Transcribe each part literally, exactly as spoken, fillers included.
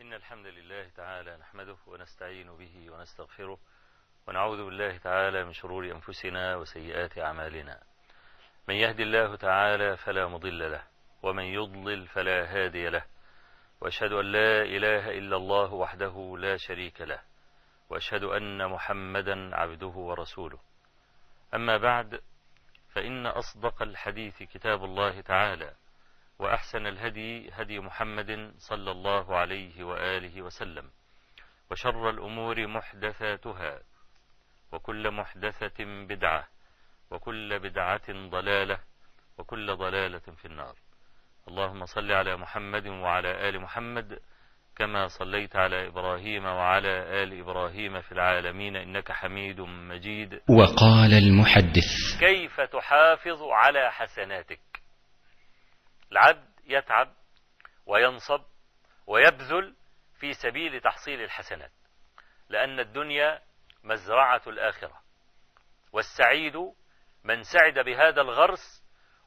إن الحمد لله تعالى نحمده ونستعين به ونستغفره ونعوذ بالله تعالى من شرور أنفسنا وسيئات أعمالنا. من يهدي الله تعالى فلا مضل له ومن يضلل فلا هادي له، وأشهد أن لا إله إلا الله وحده لا شريك له، وأشهد أن محمدا عبده ورسوله. أما بعد، فإن أصدق الحديث كتاب الله تعالى، وأحسن الهدي هدي محمد صلى الله عليه وآله وسلم، وشر الأمور محدثاتها، وكل محدثة بدعة، وكل بدعة ضلالة، وكل ضلالة في النار. اللهم صل على محمد وعلى آل محمد كما صليت على إبراهيم وعلى آل إبراهيم في العالمين إنك حميد مجيد. وقال المحدث: كيف تحافظ على حسناتك؟ العبد يتعب وينصب ويبذل في سبيل تحصيل الحسنات، لأن الدنيا مزرعة الآخرة، والسعيد من سعد بهذا الغرس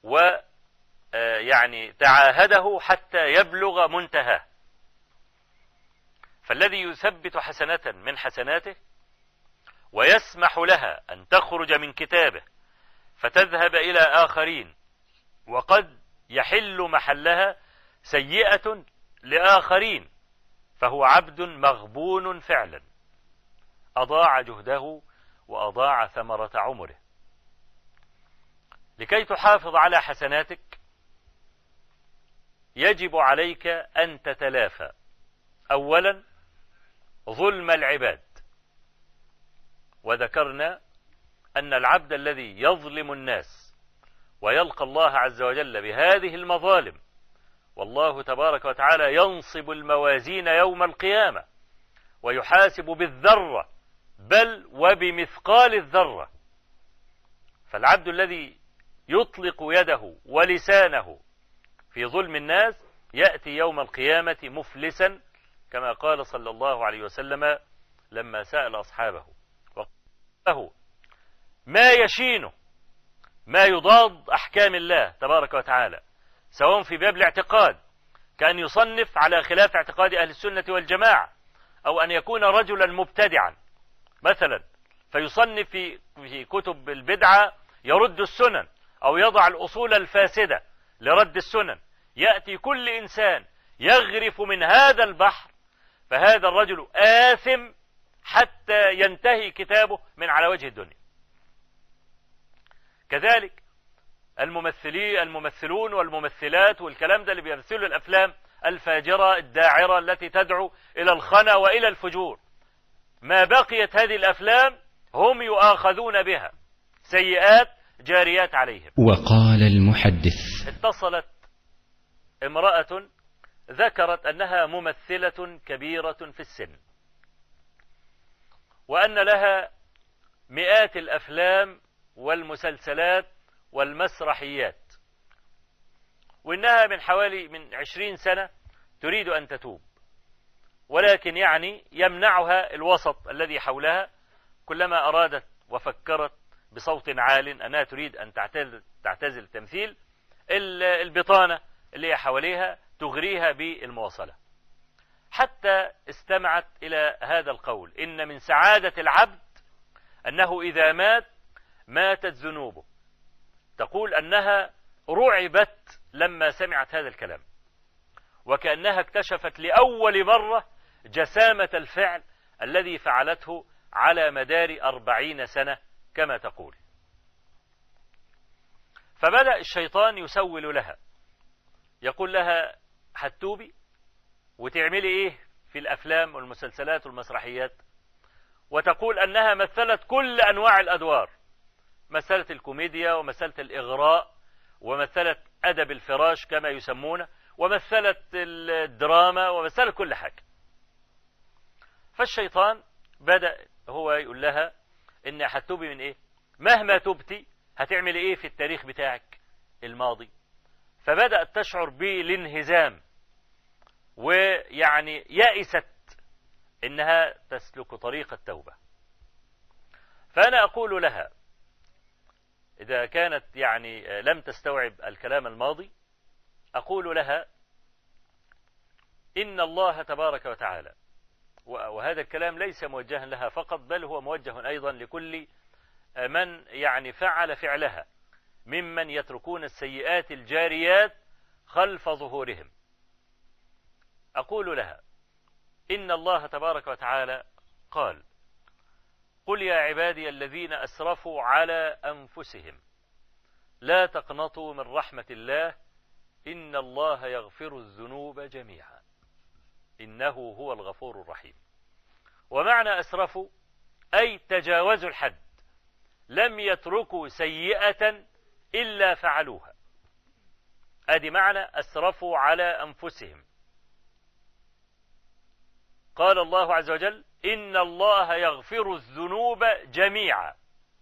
ويعني تعاهده حتى يبلغ منتهاه. فالذي يثبت حسنة من حسناته ويسمح لها أن تخرج من كتابه فتذهب إلى آخرين، وقد يحل محلها سيئة لآخرين، فهو عبد مغبون فعلا، أضاع جهده وأضاع ثمرة عمره. لكي تحافظ على حسناتك يجب عليك أن تتلافى أولا ظلم العباد، وذكرنا أن العبد الذي يظلم الناس ويلقى الله عز وجل بهذه المظالم، والله تبارك وتعالى ينصب الموازين يوم القيامة ويحاسب بالذرة بل وبمثقال الذرة. فالعبد الذي يطلق يده ولسانه في ظلم الناس يأتي يوم القيامة مفلسا، كما قال صلى الله عليه وسلم لما سأل أصحابه وقال له: ما يشينه ما يضاد أحكام الله تبارك وتعالى، سواء في باب الاعتقاد كأن يصنف على خلاف اعتقاد أهل السنة والجماعة، أو أن يكون رجلا مبتدعا مثلا فيصنف في في كتب البدعة يرد السنن، أو يضع الأصول الفاسدة لرد السنن. يأتي كل إنسان يغرف من هذا البحر، فهذا الرجل آثم حتى ينتهي كتابه من على وجه الدنيا. كذلك الممثلين الممثلون والممثلات والكلام ده اللي بيمثلوا الأفلام الفاجرة الداعرة التي تدعو إلى الخنا وإلى الفجور، ما بقيت هذه الأفلام هم يؤاخذون بها، سيئات جاريات عليهم. وقال المحدث: اتصلت امرأة ذكرت أنها ممثلة كبيرة في السن، وأن لها مئات الأفلام والمسلسلات والمسرحيات، وإنها من حوالي من عشرين سنة تريد أن تتوب، ولكن يعني يمنعها الوسط الذي حولها. كلما أرادت وفكرت بصوت عال أنها تريد أن تعتزل, تعتزل التمثيل، البطانة اللي هي حواليها تغريها بالمواصلة، حتى استمعت إلى هذا القول: إن من سعادة العبد أنه إذا مات ماتت ذنوبه. تقول أنها رعبت لما سمعت هذا الكلام، وكأنها اكتشفت لأول مرة جسامة الفعل الذي فعلته على مدار أربعين سنة كما تقول. فبدأ الشيطان يسول لها، يقول لها: هتتوبي وتعملي إيه في الأفلام والمسلسلات والمسرحيات؟ وتقول أنها مثلت كل أنواع الأدوار، مثلت الكوميديا ومثلت الإغراء ومثلت أدب الفراش كما يسمونه، ومثلت الدراما ومثلت كل حاجة. فالشيطان بدأ هو يقول لها: إن هتتوبي من إيه؟ مهما تبتي هتعمل إيه في التاريخ بتاعك الماضي؟ فبدأت تشعر بالانهزام، ويعني يأست إنها تسلك طريق التوبة. فأنا أقول لها إذا كانت يعني لم تستوعب الكلام الماضي، أقول لها: إن الله تبارك وتعالى، وهذا الكلام ليس موجها لها فقط، بل هو موجه أيضا لكل من يعني فعل فعلها ممن يتركون السيئات الجاريات خلف ظهورهم. أقول لها إن الله تبارك وتعالى قال: قل يا عبادي الذين أسرفوا على أنفسهم لا تقنطوا من رحمة الله إن الله يغفر الذنوب جميعا إنه هو الغفور الرحيم. ومعنى أسرفوا أي تجاوزوا الحد، لم يتركوا سيئة إلا فعلوها. أدي معنى أسرفوا على أنفسهم. قال الله عز وجل: إن الله يغفر الذنوب جميعا.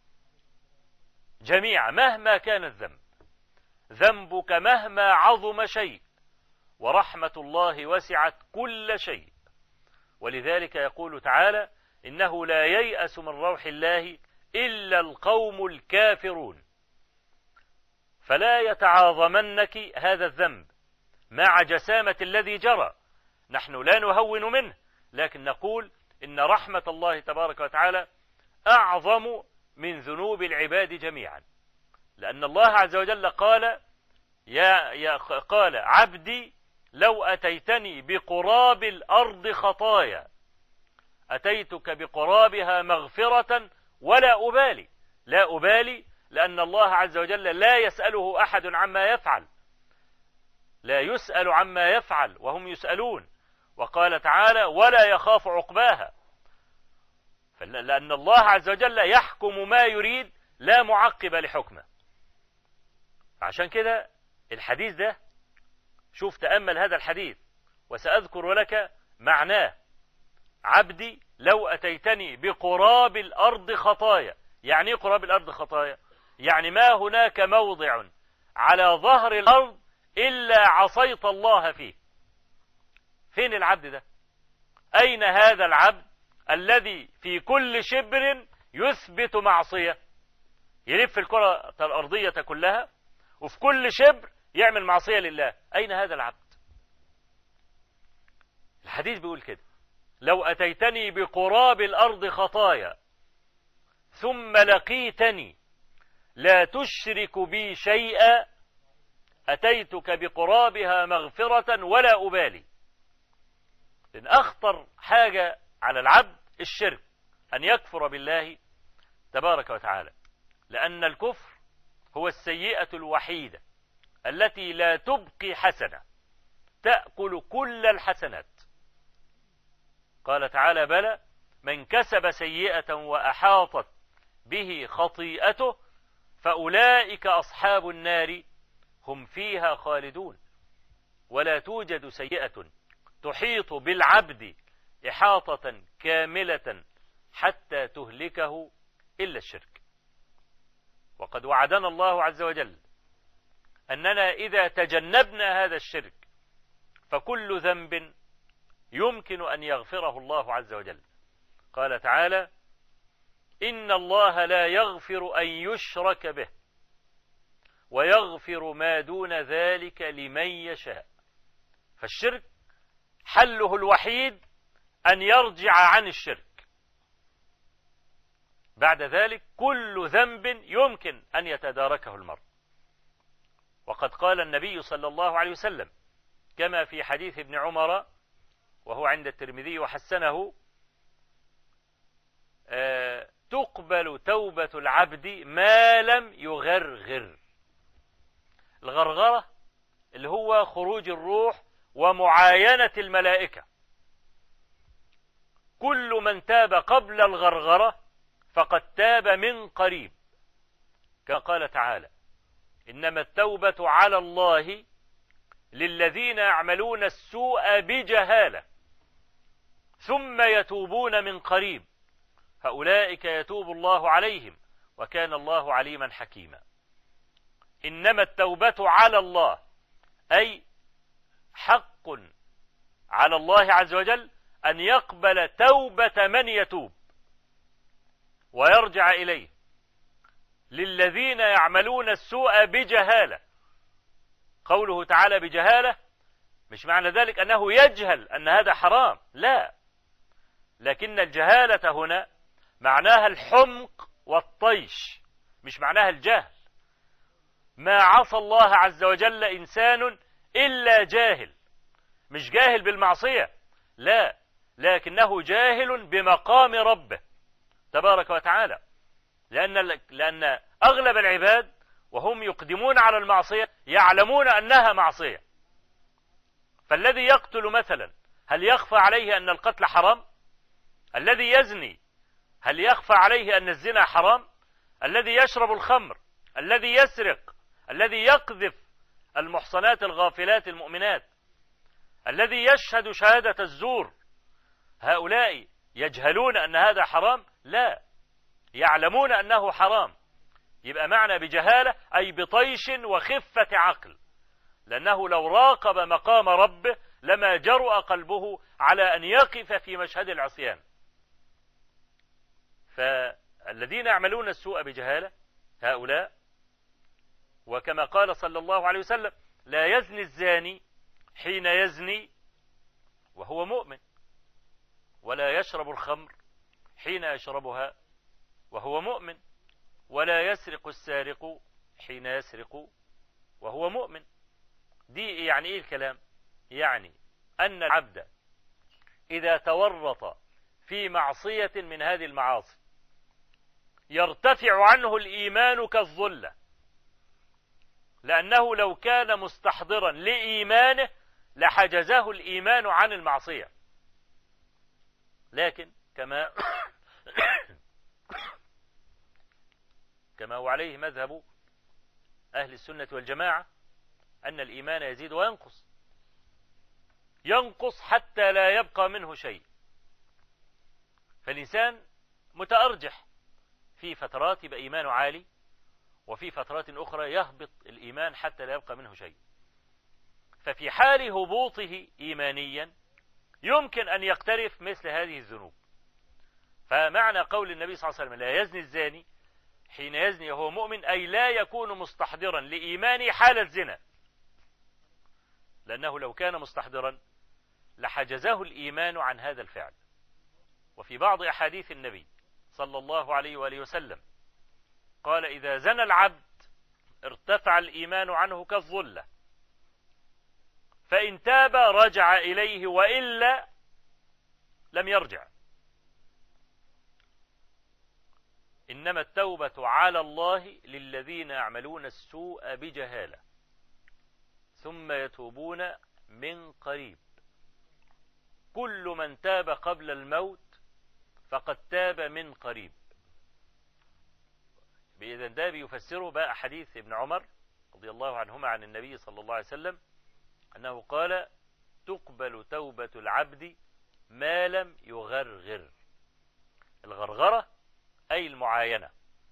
جميعا مهما كان الذنب، ذنبك مهما عظم شيء، ورحمة الله وسعت كل شيء. ولذلك يقول تعالى: إنه لا ييأس من روح الله إلا القوم الكافرون. فلا يتعاظمنك هذا الذنب مع جسامة الذي جرى، نحن لا نهون منه، لكن نقول إن رحمة الله تبارك وتعالى أعظم من ذنوب العباد جميعا، لأن الله عز وجل قال: يا, يا قال عبدي لو أتيتني بقراب الأرض خطايا أتيتك بقرابها مغفرة ولا أبالي. لا أبالي لأن الله عز وجل لا يسأله أحد عما يفعل، لا يسأل عما يفعل وهم يسألون. وقال تعالى: ولا يخاف عقباها، لأن الله عز وجل يحكم ما يريد لا معقب لحكمه. عشان كده الحديث ده، شوف تأمل هذا الحديث وسأذكر لك معناه: عبدي لو أتيتني بقراب الأرض خطايا. يعني ايه قراب الأرض خطايا؟ يعني ما هناك موضع على ظهر الأرض إلا عصيت الله فيه. فين العبد ده؟ أين هذا العبد الذي في كل شبر يثبت معصية؟ يلف الكرة الأرضية كلها وفي كل شبر يعمل معصية لله. أين هذا العبد؟ الحديث بيقول كده: لو أتيتني بقراب الأرض خطايا ثم لقيتني لا تشرك بي شيئا أتيتك بقرابها مغفرة ولا أبالي. لأن أخطر حاجة على العبد الشرك، أن يكفر بالله تبارك وتعالى، لأن الكفر هو السيئة الوحيدة التي لا تبقي حسنة، تأكل كل الحسنات. قال تعالى: بلى من كسب سيئة وأحاطت به خطيئته فأولئك أصحاب النار هم فيها خالدون. ولا توجد سيئة تحيط بالعبد إحاطة كاملة حتى تهلكه إلا الشرك. وقد وعدنا الله عز وجل أننا إذا تجنبنا هذا الشرك فكل ذنب يمكن أن يغفره الله عز وجل. قال تعالى: إن الله لا يغفر أن يشرك به ويغفر ما دون ذلك لمن يشاء. فالشرك حله الوحيد أن يرجع عن الشرك، بعد ذلك كل ذنب يمكن أن يتداركه المرء. وقد قال النبي صلى الله عليه وسلم كما في حديث ابن عمر وهو عند الترمذي وحسنه: آه تقبل توبة العبد ما لم يغرغر. الغرغرة اللي هو خروج الروح ومعاينة الملائكة. كل من تاب قبل الغرغرة فقد تاب من قريب، كما قال تعالى: إنما التوبة على الله للذين يعملون السوء بجهالة ثم يتوبون من قريب فأولئك يتوب الله عليهم وكان الله عليما حكيما. إنما التوبة على الله أي حق على الله عز وجل أن يقبل توبة من يتوب ويرجع إليه. للذين يعملون السوء بجهالة، قوله تعالى بجهالة مش معنى ذلك أنه يجهل أن هذا حرام، لا، لكن الجهالة هنا معناها الحمق والطيش، مش معناها الجهل. ما عصى الله عز وجل إنسان إلا جاهل، مش جاهل بالمعصية، لا، لكنه جاهل بمقام ربه تبارك وتعالى، لأن لأن أغلب العباد وهم يقدمون على المعصية يعلمون أنها معصية. فالذي يقتل مثلا هل يخفى عليه أن القتل حرام؟ الذي يزني هل يخفى عليه أن الزنا حرام؟ الذي يشرب الخمر، الذي يسرق، الذي يقذف المحصنات الغافلات المؤمنات، الذي يشهد شهادة الزور، هؤلاء يجهلون أن هذا حرام؟ لا، يعلمون أنه حرام. يبقى معنى بجهالة أي بطيش وخفة عقل، لأنه لو راقب مقام ربه لما جرؤ قلبه على أن يقف في مشهد العصيان. فالذين يعملون السوء بجهالة هؤلاء، وكما قال صلى الله عليه وسلم: لا يزني الزاني حين يزني وهو مؤمن، ولا يشرب الخمر حين يشربها وهو مؤمن، ولا يسرق السارق حين يسرق وهو مؤمن. دي يعني ايه الكلام؟ يعني أن العبد إذا تورط في معصية من هذه المعاصي يرتفع عنه الإيمان كالظلة، لأنه لو كان مستحضرا لإيمانه لحجزه الإيمان عن المعصية. لكن كما كما هو عليه مذهب أهل السنة والجماعة أن الإيمان يزيد وينقص، ينقص حتى لا يبقى منه شيء. فالإنسان متأرجح، في فترات يبقى إيمانه عالي، وفي فترات أخرى يهبط الإيمان حتى لا يبقى منه شيء. ففي حال هبوطه إيمانيا يمكن أن يقترف مثل هذه الذنوب. فمعنى قول النبي صلى الله عليه وسلم: لا يزني الزاني حين يزني وهو مؤمن، أي لا يكون مستحضرا لإيمانه حال الزنا، لأنه لو كان مستحضرا لحجزه الإيمان عن هذا الفعل. وفي بعض أحاديث النبي صلى الله عليه وآله وسلم قال: إذا زنى العبد ارتفع الإيمان عنه كالظلة، فإن تاب رجع إليه وإلا لم يرجع. إنما التوبة على الله للذين يعملون السوء بجهالة ثم يتوبون من قريب. كل من تاب قبل الموت فقد تاب من قريب. بإذن ده بيفسره بقى حديث ابن عمر رضي الله عنهما عن النبي صلى الله عليه وسلم أنه قال: تقبل توبة العبد ما لم يغرغر. الغرغرة أي المعاينة.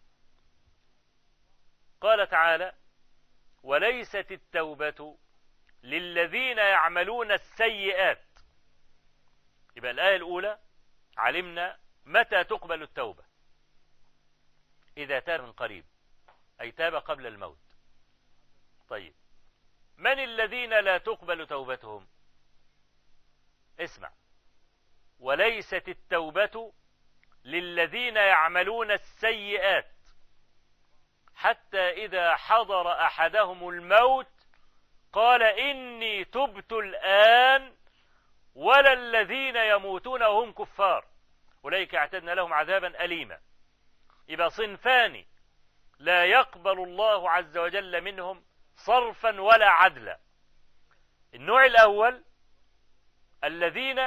قال تعالى: وليست التوبة للذين يعملون السيئات. يبقى الآية الأولى علمنا متى تقبل التوبة: إذا تاب من قريب، أي تاب قبل الموت. طيب، من الذين لا تقبل توبتهم؟ اسمع: وليست التوبة للذين يعملون السيئات حتى إذا حضر أحدهم الموت قال: إني تبت الآن، ولا الذين يموتون وهم كفار أولئك اعتدنا لهم عذابا أليما. يبقى صنفان لا يقبل الله عز وجل منهم صرفا ولا عدلا. النوع الأول الذين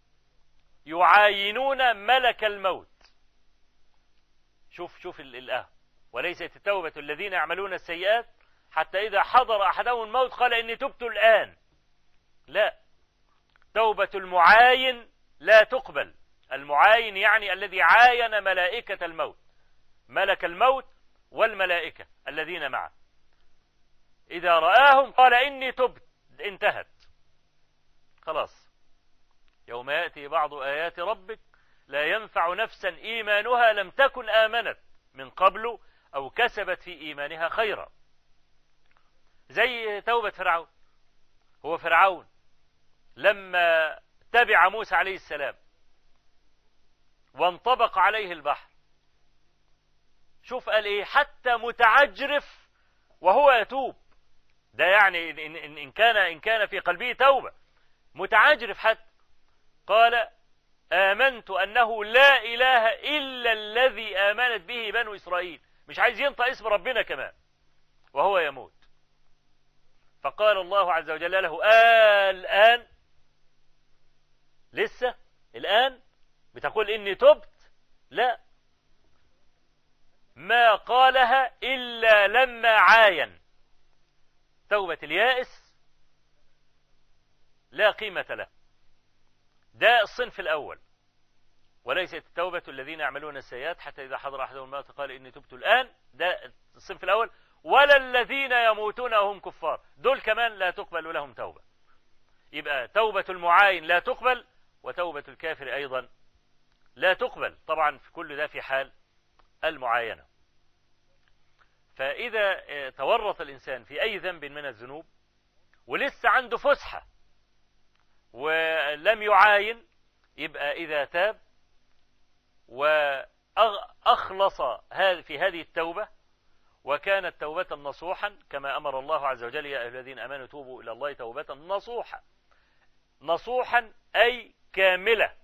يعاينون ملك الموت. شوف شوف الآية: وليست التوبة الذين يعملون السيئات حتى إذا حضر أحدهم الموت قال: إني تبت الآن. لا، توبة المعاين لا تقبل. المعاين يعني الذي عاين ملائكة الموت، ملك الموت والملائكة الذين معه، إذا رآهم قال: إني تبت، انتهت خلاص. يوم يأتي بعض آيات ربك لا ينفع نفسا إيمانها لم تكن آمنت من قبل أو كسبت في إيمانها خيرا. زي توبة فرعون. هو فرعون لما تبع موسى عليه السلام وانطبق عليه البحر، شوف قال ايه؟ حتى متعجرف وهو يتوب. ده يعني إن, إن, إن كان إن كان في قلبه توبة، متعجرف حتى. قال آمنت أنه لا إله إلا الذي آمنت به بنو إسرائيل، مش عايز ينطق اسم ربنا كمان وهو يموت. فقال الله عز وجل له آه الآن لسه الآن بتقول إني تبت؟ لا، ما قالها إلا لما عاين. توبة اليائس لا قيمة له. ده الصنف الأول. وليست التوبة الذين يعملون السيئات حتى إذا حضر أحدهم الموت قال إني تبت الآن، ده الصنف الأول. ولا الذين يموتون وهم كفار، دول كمان لا تقبل لهم توبة. يبقى توبة المعاين لا تقبل، وتوبة الكافر أيضا لا تقبل. طبعا في كل ده في حال المعاينة. فإذا تورط الإنسان في أي ذنب من الذنوب ولسه عنده فسحة ولم يعاين، يبقى إذا تاب وأخلص في هذه التوبة وكانت توبة نصوحا كما أمر الله عز وجل يا أيها الذين آمنوا توبوا إلى الله توبة نصوحا. نصوحا أي كاملة.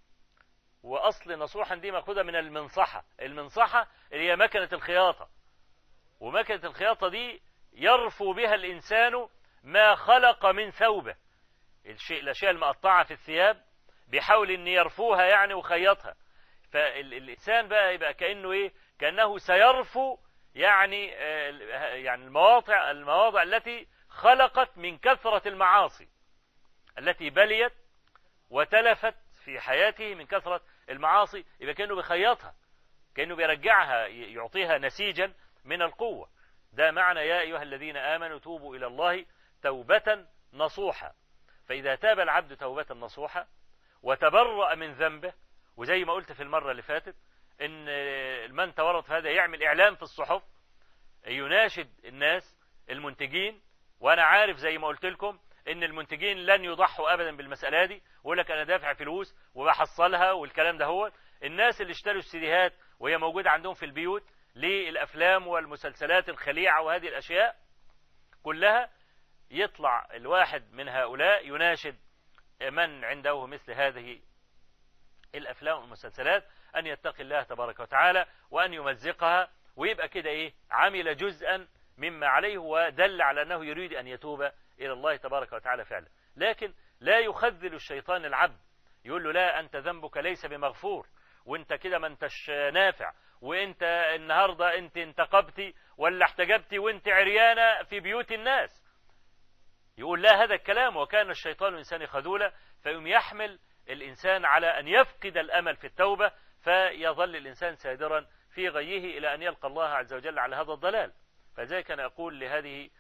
وأصل نصوحا دي مأخوذة من المنصحة. المنصحة اللي هي مكنة الخياطة، ومكنة الخياطة دي يرفو بها الإنسان ما خلق من ثوبه، الشيء الأشياء المقطعة في الثياب بيحاول أن يرفوها يعني وخيطها. فالإنسان بقى يبقى كأنه إيه؟ كأنه سيرفو يعني يعني المواضع المواضع التي خلقت من كثرة المعاصي التي بليت وتلفت في حياته من كثرة المعاصي، يبقى كأنه بيخيطها، كأنه بيرجعها، يعطيها نسيجا من القوة. ده معنى يا أيها الذين آمنوا توبوا إلى الله توبة نصوحة. فإذا تاب العبد توبة نصوحة وتبرأ من ذنبه، وزي ما قلت في المرة اللي فاتت إن من تورط في هذا يعمل إعلان في الصحف يناشد الناس المنتجين. وأنا عارف زي ما قلت لكم إن المنتجين لن يضحوا أبدا بالمسألة دي، ويقول لك أنا دافع فلوس وبحصلها والكلام ده. هو الناس اللي اشتروا السيديهات وهي موجودة عندهم في البيوت للأفلام والمسلسلات الخليعة وهذه الأشياء كلها، يطلع الواحد من هؤلاء يناشد من عنده مثل هذه الأفلام والمسلسلات أن يتقي الله تبارك وتعالى وأن يمزقها، ويبقى كده إيه؟ عمل جزءا مما عليه ودل على أنه يريد أن يتوب إلى الله تبارك وتعالى فعلا. لكن لا يخذل الشيطان العبد، يقول له لا أنت ذنبك ليس بمغفور، وانت كده ما انتش نافع، وانت النهاردة انت انتقبتي ولا احتجبتي وانت عريانة في بيوت الناس. يقول لا هذا الكلام، وكان الشيطان الإنسان خذولا، فيقوم يحمل الإنسان على أن يفقد الأمل في التوبة، فيظل الإنسان سادرا في غيه إلى أن يلقى الله عز وجل على هذا الضلال. فذلك أنا أقول لهذه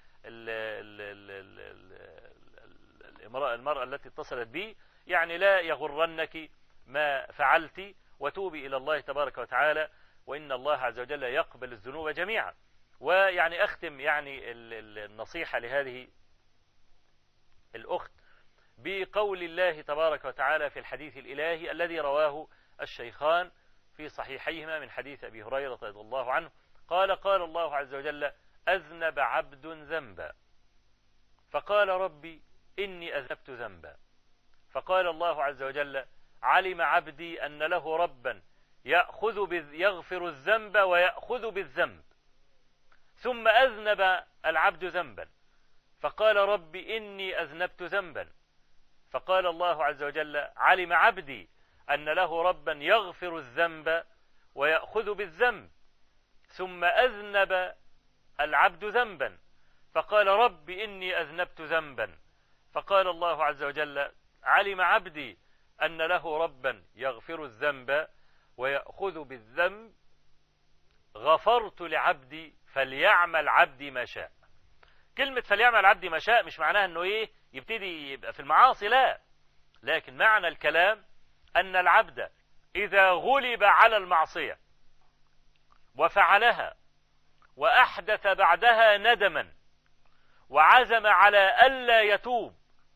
المرأة التي اتصلت بي يعني لا يغرنك ما فعلت، وتوبي إلى الله تبارك وتعالى، وإن الله عز وجل يقبل الذنوب جميعا. ويعني أختم يعني النصيحة لهذه الأخت بقول الله تبارك وتعالى في الحديث الإلهي الذي رواه الشيخان في صحيحيهما من حديث أبي هريرة رضي الله عنه قال قال الله عز وجل أذنب عبد ذنبا فقال ربي إني أذنبت ذنبا، فقال الله عز وجل علم عبدي أن له ربا يأخذ يغفر الذنب ويأخذ بالذنب، ثم أذنب العبد ذنبا فقال ربي إني أذنبت ذنبا، فقال الله عز وجل علم عبدي أن له ربا يغفر الذنب ويأخذ بالذنب، ثم أذنب العبد ذنبا فقال ربي إني أذنبت ذنبا، فقال الله عز وجل علم عبدي أن له ربا يغفر الذنب ويأخذ بالذنب غفرت لعبدي فليعمل عبدي ما شاء. كلمة فليعمل عبدي ما شاء مش معناها أنه إيه يبتدي يبقى في المعاصي، لا، لكن معنى الكلام أن العبد إذا غلب على المعصية وفعلها وأحدث بعدها ندما وعزم على ألا يتوب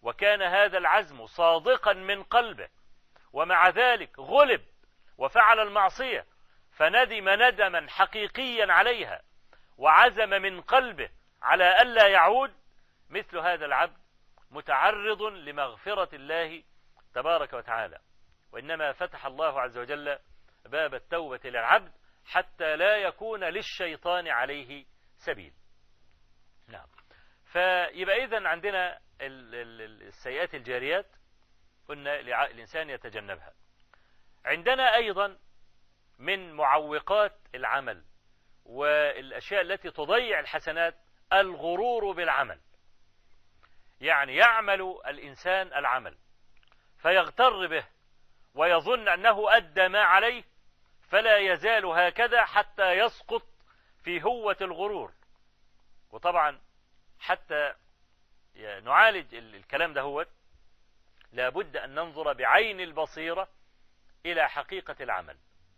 وكان هذا العزم صادقا من قلبه، ومع ذلك غلب وفعل المعصية فندم ندما حقيقيا عليها وعزم من قلبه على ألا يعود، مثل هذا العبد متعرض لمغفرة الله تبارك وتعالى. وإنما فتح الله عز وجل باب التوبة للعبد حتى لا يكون للشيطان عليه سبيل. نعم. فيبقى إذن عندنا السيئات الجاريات قلنا الإنسان يتجنبها. عندنا أيضا من معوقات العمل والأشياء التي تضيع الحسنات الغرور بالعمل. يعني يعمل الإنسان العمل فيغتر به ويظن أنه أدى ما عليه، فلا يزال هكذا حتى يسقط في هوة الغرور. وطبعا حتى نعالج الكلام ده هو لابد أن ننظر بعين البصيرة إلى حقيقة العمل.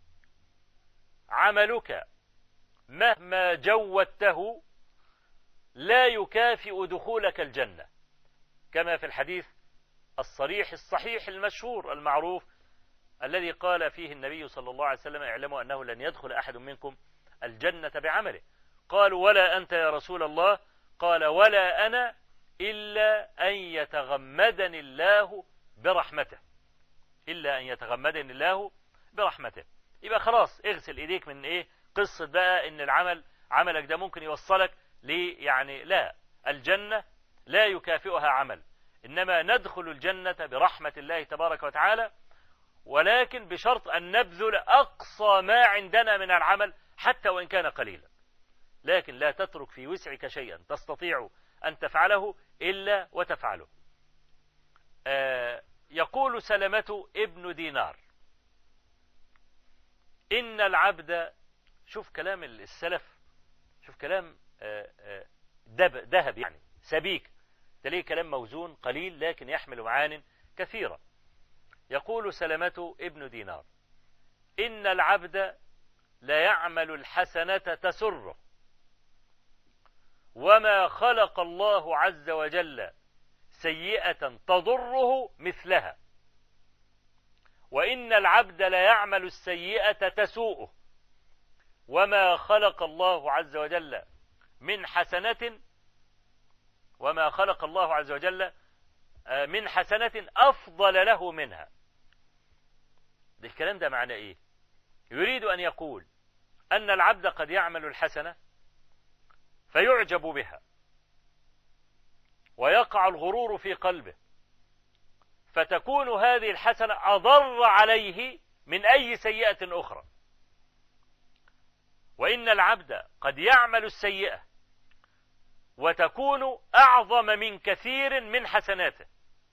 عملك مهما جودته لا يكافئ دخولك الجنة، كما في الحديث الصريح الصحيح المشهور المعروف الذي قال فيه النبي صلى الله عليه وسلم: اعلموا أنه لن يدخل أحد منكم الجنة بعمله. قالوا: ولا أنت يا رسول الله؟ قال: ولا أنا إلا أن يتغمدني الله برحمته، إلا أن يتغمدني الله برحمته. يبقى خلاص اغسل إيديك من إيه قصة بقى إن العمل عملك ده ممكن يوصلك ليه. يعني لا، الجنة لا يكافئها عمل، إنما ندخل الجنة برحمة الله تبارك وتعالى، ولكن بشرط أن نبذل أقصى ما عندنا من العمل حتى وإن كان قليلا. لكن لا تترك في وسعك شيئا تستطيع أن تفعله إلا وتفعله. آه يقول سلمة ابن دينار: إن العبد، شوف كلام السلف، شوف كلام آه آه ذهب يعني سبيك، تلاقيه كلام موزون قليل لكن يحمل معان كثيرة. يقول سلمة ابن دينار: إن العبد لا يعمل الحسنة تسره، وما خلق الله عز وجل سيئة تضره مثلها، وإن العبد لا يعمل السيئة تسوءه، وما خلق الله عز وجل من حسنة وما خلق الله عز وجل من حسنة أفضل له منها. ده الكلام ده معنى إيه؟ يريد أن يقول أن العبد قد يعمل الحسنة فيعجب بها ويقع الغرور في قلبه، فتكون هذه الحسنة أضر عليه من أي سيئة أخرى. وإن العبد قد يعمل السيئة وتكون أعظم من كثير من حسناته.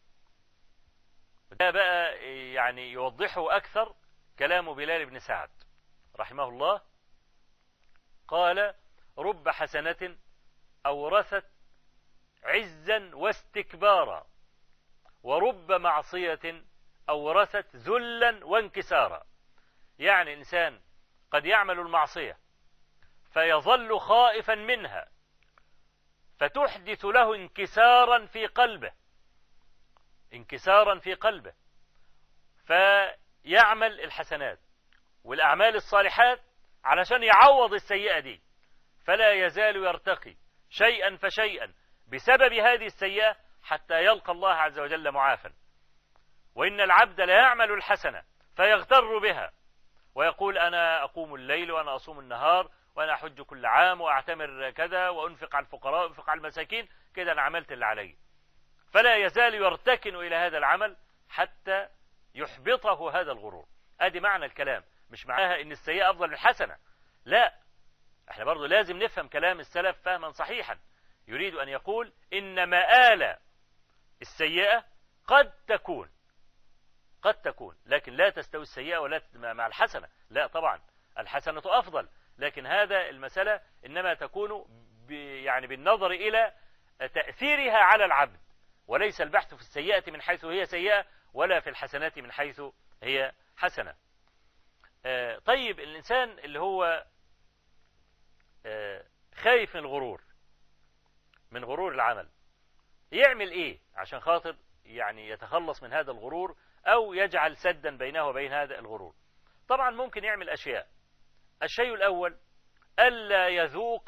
ده بقى يعني يوضحه أكثر كلام بلال بن سعد رحمه الله. قال: رب حسنة أورثت عزا واستكبارا، ورب معصية أورثت ذلا وانكسارا. يعني إنسان قد يعمل المعصية فيظل خائفا منها فتحدث له انكسارا في قلبه انكسارا في قلبه فيعمل الحسنات والأعمال الصالحات علشان يعوض السيئة دي، فلا يزال يرتقي شيئا فشيئا بسبب هذه السيئة حتى يلقى الله عز وجل معافا. وإن العبد لا يعمل الحسنة فيغتر بها ويقول: أنا أقوم الليل وأنا أصوم النهار وأنا أحج كل عام وأعتمر كذا وأنفق على الفقراء وأنفق على المساكين، كده أنا عملت اللي علي. فلا يزال يرتكن إلى هذا العمل حتى يحبطه هذا الغرور. أدي معنى الكلام، مش معناها إن السيئة أفضل من الحسنة، لا، احنا برضو لازم نفهم كلام السلف فهما صحيحا. يريد أن يقول إن مآل السيئة قد تكون قد تكون لكن لا تستوي السيئة ولا مع الحسنة، لا طبعا الحسنة أفضل، لكن هذا المسألة إنما تكون يعني بالنظر إلى تأثيرها على العبد، وليس البحث في السيئة من حيث هي سيئة ولا في الحسنات من حيث هي حسنة. آه طيب الإنسان اللي هو آه خايف من الغرور من غرور العمل، يعمل ايه عشان خاطر يعني يتخلص من هذا الغرور او يجعل سدا بينه وبين هذا الغرور؟ طبعا ممكن يعمل اشياء. الشيء الاول الا يذوق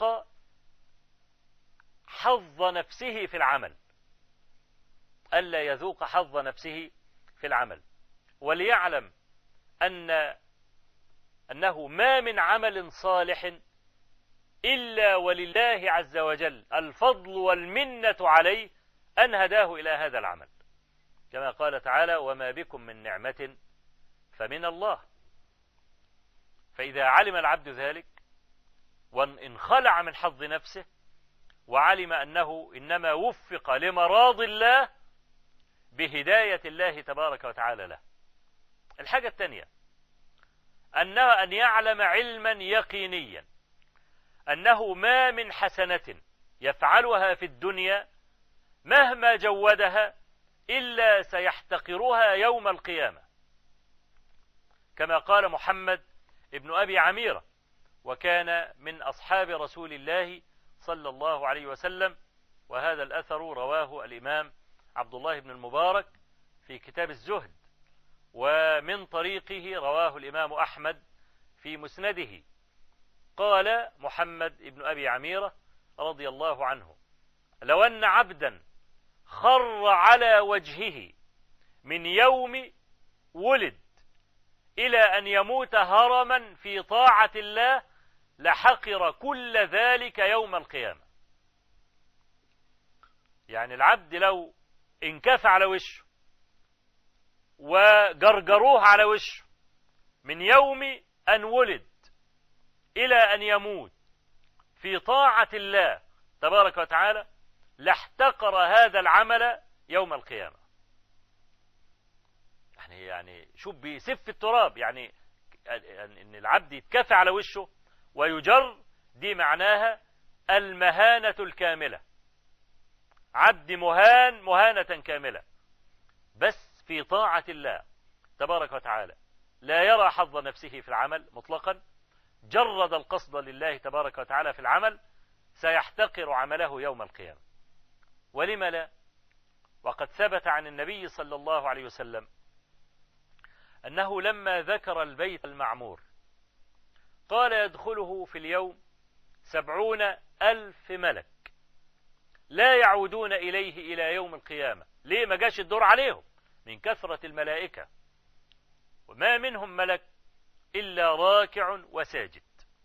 حظ نفسه في العمل، الا يذوق حظ نفسه في العمل، وليعلم ان انه ما من عمل صالح إلا ولله عز وجل الفضل والمنة عليه أن هداه إلى هذا العمل، كما قال تعالى: وما بكم من نعمة فمن الله. فإذا علم العبد ذلك وانخلع من حظ نفسه وعلم أنه إنما وفق لمراض الله بهداية الله تبارك وتعالى له. الحاجة الثانية أنه أن يعلم علما يقينيا أنه ما من حسنة يفعلها في الدنيا مهما جودها إلا سيحتقرها يوم القيامة، كما قال محمد ابن أبي عميرة، وكان من أصحاب رسول الله صلى الله عليه وسلم، وهذا الأثر رواه الإمام عبد الله بن المبارك في كتاب الزهد، ومن طريقه رواه الإمام أحمد في مسنده. قال محمد ابن أبي عميرة رضي الله عنه: لو أن عبدا خر على وجهه من يوم ولد إلى أن يموت هرما في طاعة الله لحقر كل ذلك يوم القيامة. يعني العبد لو انكف على وشه وجرجروه على وشه من يوم أن ولد إلى أن يموت في طاعة الله تبارك وتعالى لاحتقر هذا العمل يوم القيامة. يعني يعني شوف بيسف التراب، يعني ان العبد يتكفى على وشه ويجر، دي معناها المهانة الكاملة، عبد مهان مهانة كاملة، بس في طاعة الله تبارك وتعالى لا يرى حظ نفسه في العمل مطلقا، جرد القصد لله تبارك وتعالى في العمل، سيحتقر عمله يوم القيامة. ولم لا؟ وقد ثبت عن النبي صلى الله عليه وسلم أنه لما ذكر البيت المعمور قال: يدخله في اليوم سبعون ألف ملك لا يعودون إليه إلى يوم القيامة. ليه ما جاش الدور عليهم؟ من كثرة الملائكة، وما منهم ملك إلا راكع وساجد.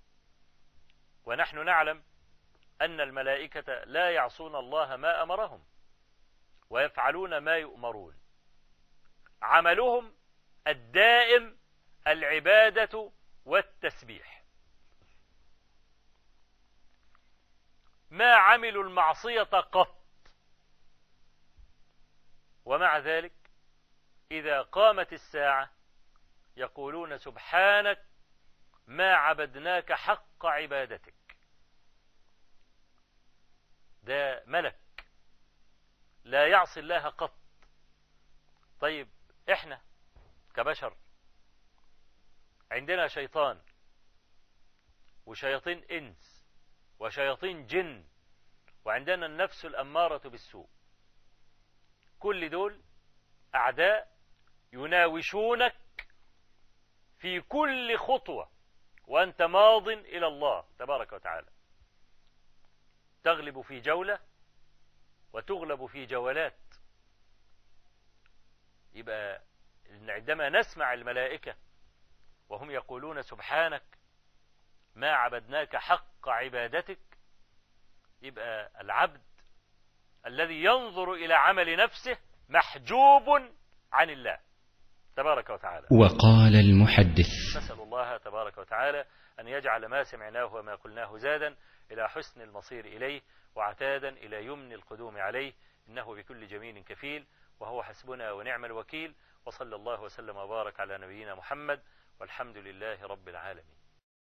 ونحن نعلم أن الملائكة لا يعصون الله ما أمرهم ويفعلون ما يؤمرون، عملهم الدائم العبادة والتسبيح، ما عملوا المعصية قط. ومع ذلك إذا قامت الساعة يقولون: سبحانك ما عبدناك حق عبادتك. ده ملك لا يعصي الله قط. طيب احنا كبشر عندنا شيطان وشياطين انس وشياطين جن، وعندنا النفس الأمارة بالسوء. كل دول أعداء يناوشونك في كل خطوة وأنت ماض إلى الله تبارك وتعالى، تغلب في جولة وتغلب في جولات. يبقى عندما نسمع الملائكة وهم يقولون: سبحانك ما عبدناك حق عبادتك، يبقى العبد الذي ينظر إلى عمل نفسه محجوب عن الله تبارك وتعالى. وقال المحدث: نسأل الله تبارك وتعالى أن يجعل ما سمعناه وما قلناه زادا إلى حسن المصير إليه وعتادا إلى يمن القدوم عليه، إنه بكل جميل كفيل، وهو حسبنا ونعم الوكيل. وصلى الله وسلم وبارك على نبينا محمد، والحمد لله رب العالمين.